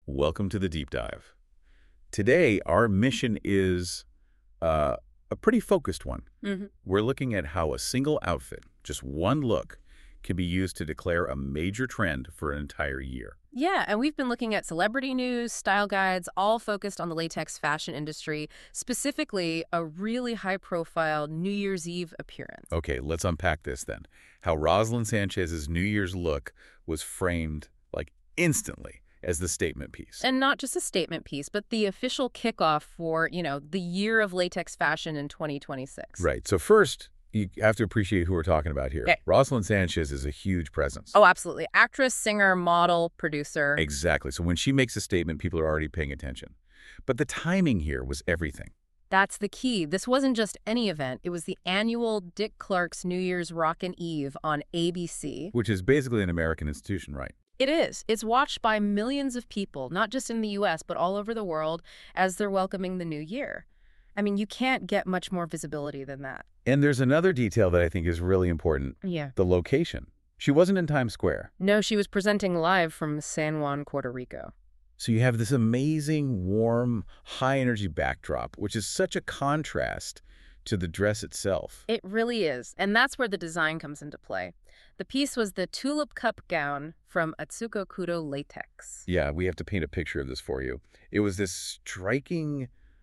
Welcome to the deep dive. Today, our mission is a pretty focused one. We're looking at how a single outfit, just one look, can be used to declare a major trend for an entire year. Yeah, and we've been looking at celebrity news, style guides, all focused on the latex fashion industry, specifically a really high-profile New Year's Eve appearance. Okay, let's unpack this then. How Rosalind Sanchez's New Year's look was framed, like, instantly as the statement piece. And not just a statement piece, but the official kickoff for, the year of latex fashion in 2026. Right. So first, you have to appreciate who we're talking about here. Okay. Rosalind Sanchez is a huge presence. Oh, absolutely. Actress, singer, model, producer. Exactly. So when she makes a statement, people are already paying attention. But the timing here was everything. That's the key. This wasn't just any event. It was the annual Dick Clark's New Year's Rockin' Eve on ABC. Which is basically an American institution, right? It is. It's watched by millions of people, not just in the U.S., but all over the world as they're welcoming the new year. I mean, you can't get much more visibility than that. And there's another detail that I think is really important. Yeah. The location. She wasn't in Times Square. No, she was presenting live from San Juan, Puerto Rico. So you have this amazing, warm, high-energy backdrop, which is such a contrast to the dress itself. It really is. And that's where the design comes into play. The piece was the Tulip Cup gown from Atsuko Kudo Latex. Yeah, we have to paint a picture of this for you. It was this striking,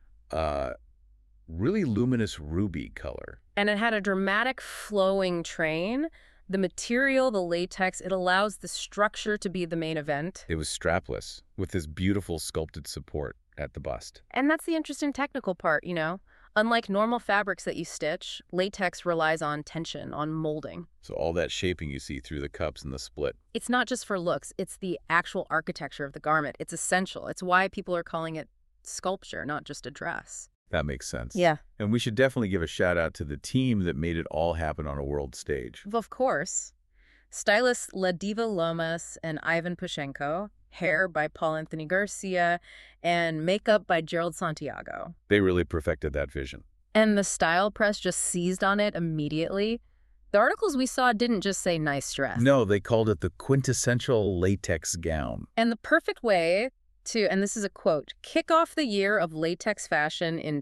really luminous ruby color. And it had a dramatic flowing train. The material, the latex, it allows the structure to be the main event. It was strapless, with this beautiful sculpted support at the bust. And that's the interesting technical part, Unlike normal fabrics that you stitch, latex relies on tension, on molding. So all that shaping you see through the cups and the split. It's not just for looks, it's the actual architecture of the garment. It's essential. It's why people are calling it sculpture, not just a dress. That makes sense. Yeah. And we should definitely give a shout out to the team that made it all happen on a world stage. Of course. Stylists La Diva Lomas and Ivan Pushenko, hair by Paul Anthony Garcia, and makeup by Gerald Santiago. They really perfected that vision. And the style press just seized on it immediately. The articles we saw didn't just say nice dress. No, they called it the quintessential latex gown. And the perfect way to, and this is a quote, kick off the year of latex fashion in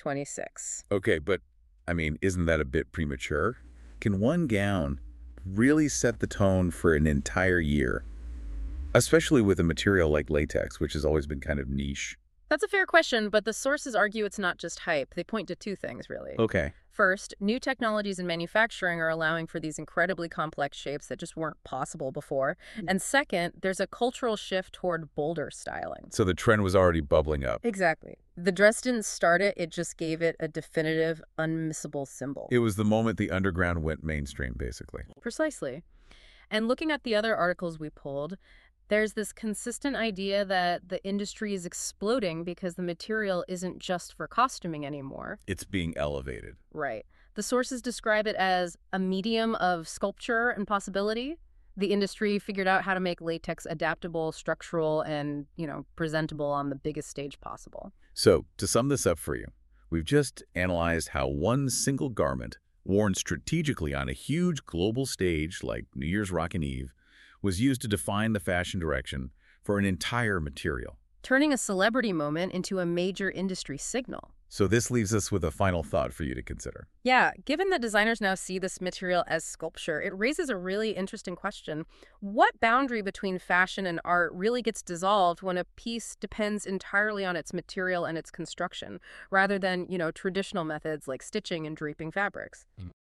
2026. Okay, but, I mean, isn't that a bit premature? Can one gown really set the tone for an entire year? Especially with a material like latex, which has always been kind of niche. That's a fair question, but the sources argue it's not just hype. They point to two things, really. Okay. First, new technologies in manufacturing are allowing for these incredibly complex shapes that just weren't possible before. And second, there's a cultural shift toward bolder styling. So the trend was already bubbling up. Exactly. The dress didn't start it, it just gave it a definitive, unmissable symbol. It was the moment the underground went mainstream, basically. Precisely. And looking at the other articles we pulled, there's this consistent idea that the industry is exploding because the material isn't just for costuming anymore. It's being elevated. Right. The sources describe it as a medium of sculpture and possibility. The industry figured out how to make latex adaptable, structural, and, presentable on the biggest stage possible. So, to sum this up for you, we've just analyzed how one single garment, worn strategically on a huge global stage like New Year's Rockin' Eve, was used to define the fashion direction for an entire material. Turning a celebrity moment into a major industry signal. So this leaves us with a final thought for you to consider. Yeah, given that designers now see this material as sculpture, it raises a really interesting question. What boundary between fashion and art really gets dissolved when a piece depends entirely on its material and its construction, rather than, traditional methods like stitching and draping fabrics?